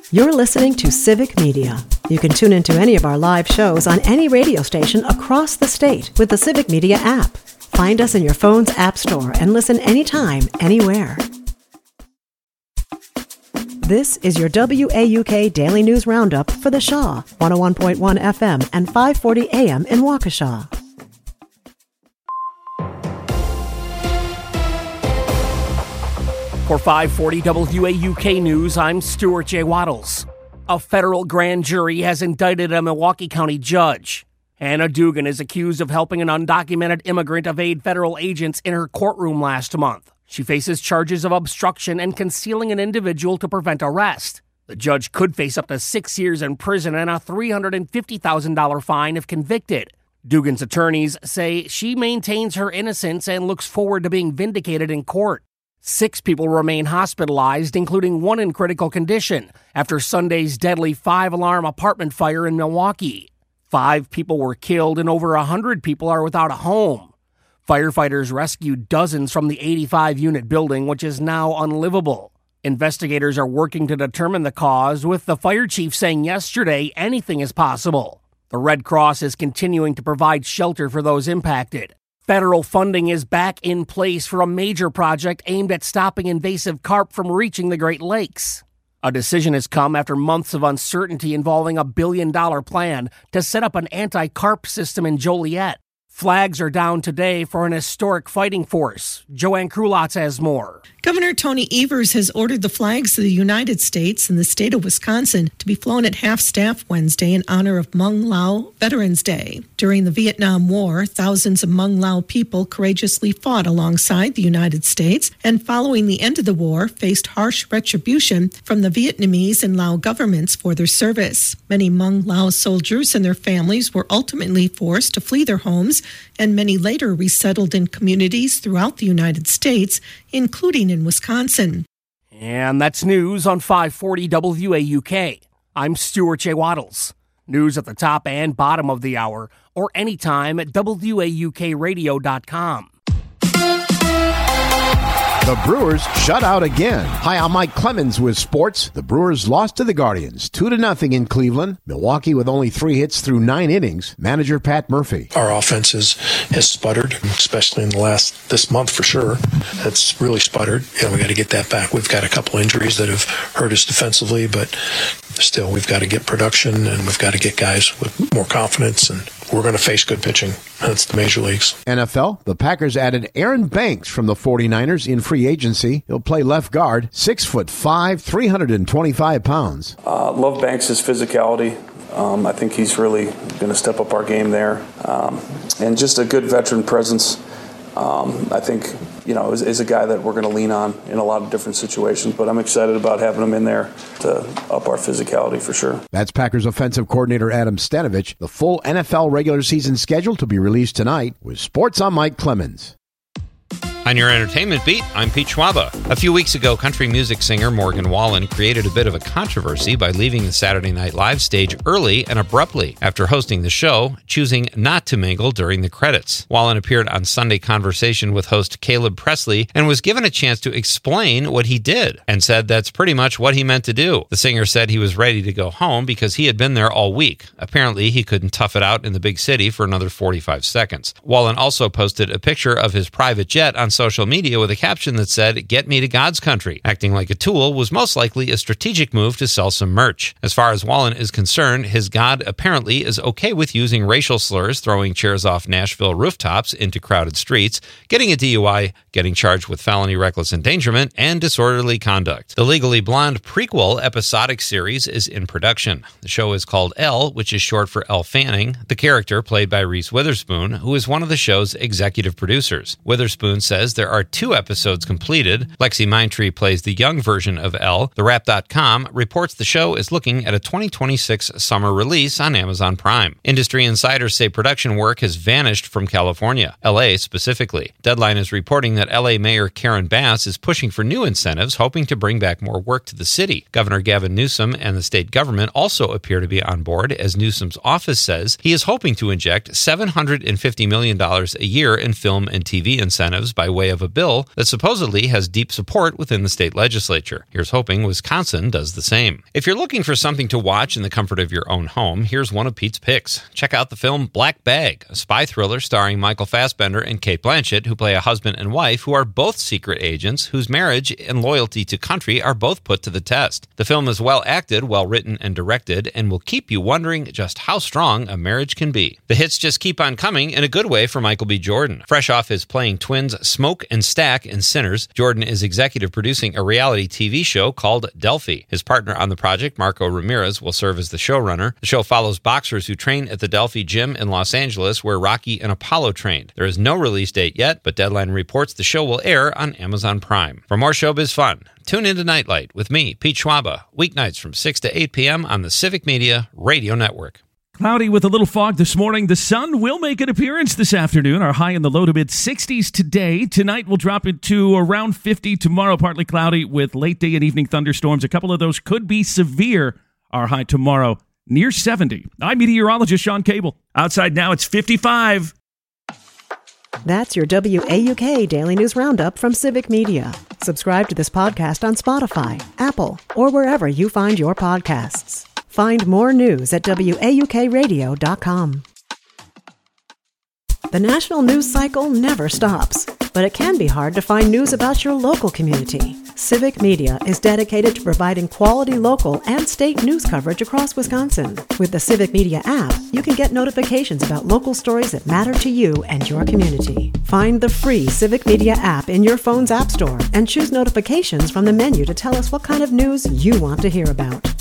You're listening to Civic Media. You can tune into any of our live shows on any radio station across the state with the Civic Media app. Find us in your phone's app store and listen anytime, anywhere. This is your WAUK Daily News Roundup for the Shaw, 101.1 FM and 540 AM in Waukesha. For 540 WAUK News, I'm Stuart J. Waddles. A federal grand jury has indicted a Milwaukee County judge. Anna Dugan is accused of helping an undocumented immigrant evade federal agents in her courtroom last month. She faces charges of obstruction and concealing an individual to prevent arrest. The judge could face up to 6 years in prison and a $350,000 fine if convicted. Dugan's attorneys say she maintains her innocence and looks forward to being vindicated in court. 6 people remain hospitalized, including one in critical condition, after Sunday's deadly 5-alarm apartment fire in Milwaukee. 5 people were killed and over 100 people are without a home. Firefighters rescued dozens from the 85-unit building, which is now unlivable. Investigators are working to determine the cause, with the fire chief saying yesterday anything is possible. The Red Cross is continuing to provide shelter for those impacted. Federal funding is back in place for a major project aimed at stopping invasive carp from reaching the Great Lakes. A decision has come after months of uncertainty involving a $1 billion plan to set up an anti-carp system in Joliet. Flags are down today for an historic fighting force. Joanne Krulotz has more. Governor Tony Evers has ordered the flags of the United States and the state of Wisconsin to be flown at half-staff Wednesday in honor of Hmong Lao Veterans Day. During the Vietnam War, thousands of Hmong Lao people courageously fought alongside the United States and following the end of the war faced harsh retribution from the Vietnamese and Lao governments for their service. Many Hmong Lao soldiers and their families were ultimately forced to flee their homes, and many later resettled in communities throughout the United States, including in Wisconsin. And that's news on 540 WAUK. I'm Stuart J. Waddles. News at the top and bottom of the hour, or anytime at WAUKradio.com. The Brewers shut out again. Hi, I'm Mike Clemens with sports. The Brewers lost to the Guardians 2-0 in Cleveland. Milwaukee with only 3 hits through 9 innings. Manager Pat Murphy. Our offense has sputtered, especially in this month for sure. It's really sputtered. We got to get that back. We've got a couple injuries that have hurt us defensively, but still we've got to get production and we've got to get guys with more confidence, and we're going to face good pitching. That's the major leagues. NFL, the Packers added Aaron Banks from the 49ers in free agency. He'll play left guard, 6'5", 325 pounds. Love Banks' physicality. I think he's really going to step up our game there. And just a good veteran presence. I think, is a guy that we're going to lean on in a lot of different situations, but I'm excited about having him in there to up our physicality for sure. That's Packers offensive coordinator Adam Stenavich. The full NFL regular season schedule to be released tonight. With sports, I'm Mike Clemens. On your entertainment beat, I'm Pete Schwaba. A few weeks ago, country music singer Morgan Wallen created a bit of a controversy by leaving the Saturday Night Live stage early and abruptly after hosting the show, choosing not to mingle during the credits. Wallen appeared on Sunday Conversation with host Caleb Presley and was given a chance to explain what he did and said that's pretty much what he meant to do. The singer said he was ready to go home because he had been there all week. Apparently, he couldn't tough it out in the big city for another 45 seconds. Wallen also posted a picture of his private jet on social media with a caption that said, "Get me to God's country." Acting like a tool was most likely a strategic move to sell some merch. As far as Wallen is concerned, his God apparently is okay with using racial slurs, throwing chairs off Nashville rooftops into crowded streets, getting a DUI, getting charged with felony reckless endangerment, and disorderly conduct. The Legally Blonde prequel episodic series is in production. The show is called Elle, which is short for Elle Fanning, the character played by Reese Witherspoon, who is one of the show's executive producers. Witherspoon says there are 2 episodes completed. Lexi Mindtree plays the young version of Elle. TheWrap.com reports the show is looking at a 2026 summer release on Amazon Prime. Industry insiders say production work has vanished from California, LA specifically. Deadline is reporting that LA Mayor Karen Bass is pushing for new incentives, hoping to bring back more work to the city. Governor Gavin Newsom and the state government also appear to be on board, as Newsom's office says he is hoping to inject $750 million a year in film and TV incentives by way of a bill that supposedly has deep support within the state legislature. Here's hoping Wisconsin does the same. If you're looking for something to watch in the comfort of your own home, here's one of Pete's picks. Check out the film Black Bag, a spy thriller starring Michael Fassbender and Cate Blanchett, who play a husband and wife who are both secret agents whose marriage and loyalty to country are both put to the test. The film is well acted, well written, and directed, and will keep you wondering just how strong a marriage can be. The hits just keep on coming in a good way for Michael B. Jordan. Fresh off his playing twins Smoke and Stack in Sinners, Jordan is executive producing a reality TV show called Delphi. His partner on the project, Marco Ramirez, will serve as the showrunner. The show follows boxers who train at the Delphi gym in Los Angeles, where Rocky and Apollo trained. There is no release date yet, but Deadline reports the show will air on Amazon Prime. For more showbiz fun, tune into Nightlight with me, Pete Schwaba, weeknights from 6 to 8 p.m. on the Civic Media Radio Network. Cloudy with a little fog this morning. The sun will make an appearance this afternoon. Our high in the low to mid 60s today. Tonight we'll drop into around 50. Tomorrow partly cloudy with late day and evening thunderstorms. A couple of those could be severe. Our high tomorrow near 70. I'm meteorologist Sean Cable. Outside now it's 55. That's your WAUK Daily News Roundup from Civic Media. Subscribe to this podcast on Spotify, Apple, or wherever you find your podcasts. Find more news at WAUKradio.com. The national news cycle never stops, but it can be hard to find news about your local community. Civic Media is dedicated to providing quality local and state news coverage across Wisconsin. With the Civic Media app, you can get notifications about local stories that matter to you and your community. Find the free Civic Media app in your phone's app store and choose notifications from the menu to tell us what kind of news you want to hear about.